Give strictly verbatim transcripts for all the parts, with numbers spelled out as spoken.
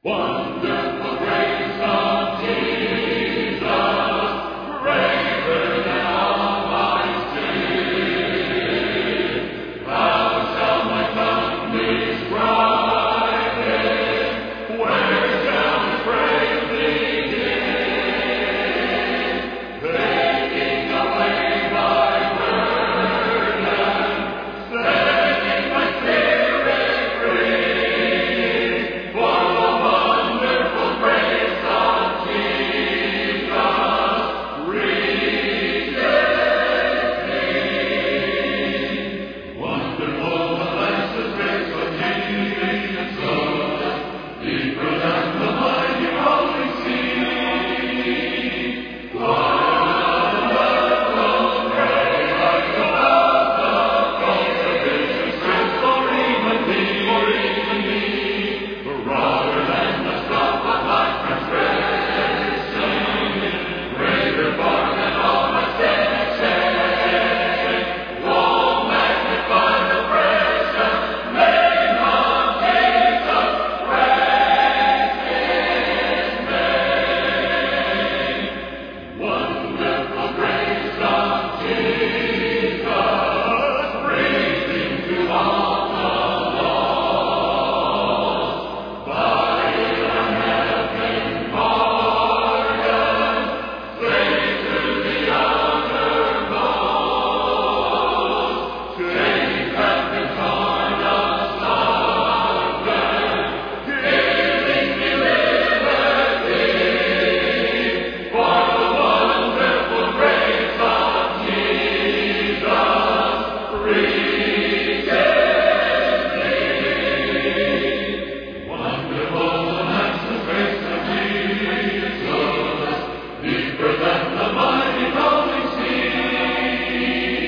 Wonderful grace of Jesus, greater than all my sin. How shall my tongue describe it? Where shall my praise begin? Taking away my burden, setting my spirit free. For the wonderful grace of Jesus reaches me. Wonderful, the matchless grace of Jesus, deeper than the mighty rolling sea. Wonderful grace, like the wealth of conservation, strength for even me, for even me. Broader than the scope of my transgression, greater far than all my sin and shame. Oh, magnify the precious name of Jesus, praise His name. Wonderful grace of Jesus, reaching to all the lost. By it I'm heaven pardoned, saved to the uttermost. Chains have been torn asunder, giving me liberty. For the wonderful grace of Jesus reaches me. Wonderful, the matchless grace of Jesus, deeper than the mighty rolling sea.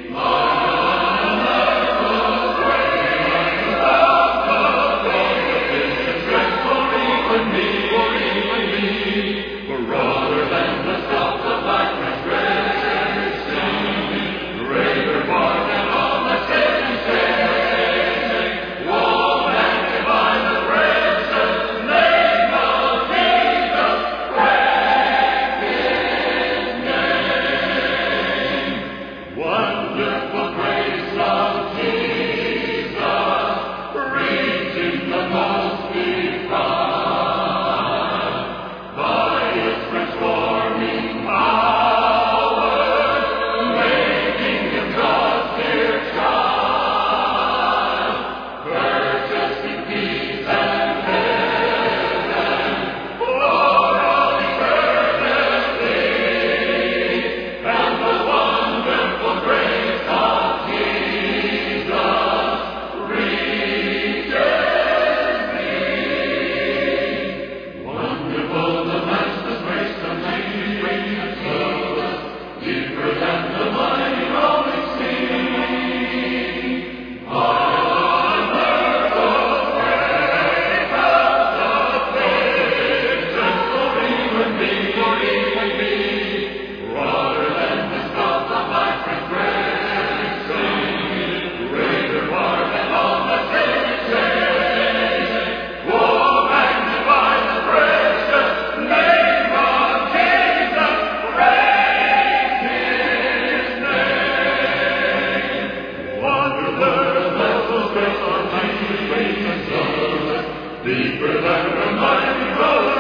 Wonderful grace, like the wealth of sufficient strength for even me, for even me. Broader than the scope of my transgression, greater far than all my sin and shame. Oh, magnify the precious name of Jesus, praise His name. Wonderful grace of Jesus, reaching the most defied. By His transforming power, making Him God's dear child, purchasing peace and heaven for all eternity. And the wonderful grace of Jesus reaches me. Wonderful, the matchless grace of Jesus, deeper than the mighty rolling sea. Wonderful grace of sufficient for even me, for even me. Broader than the scope of my transgression, greater far than all my sin and shame. Oh, magnify the precious name of Jesus, praise His name. Wonderful grace of Jesus, deeper than the mighty rolling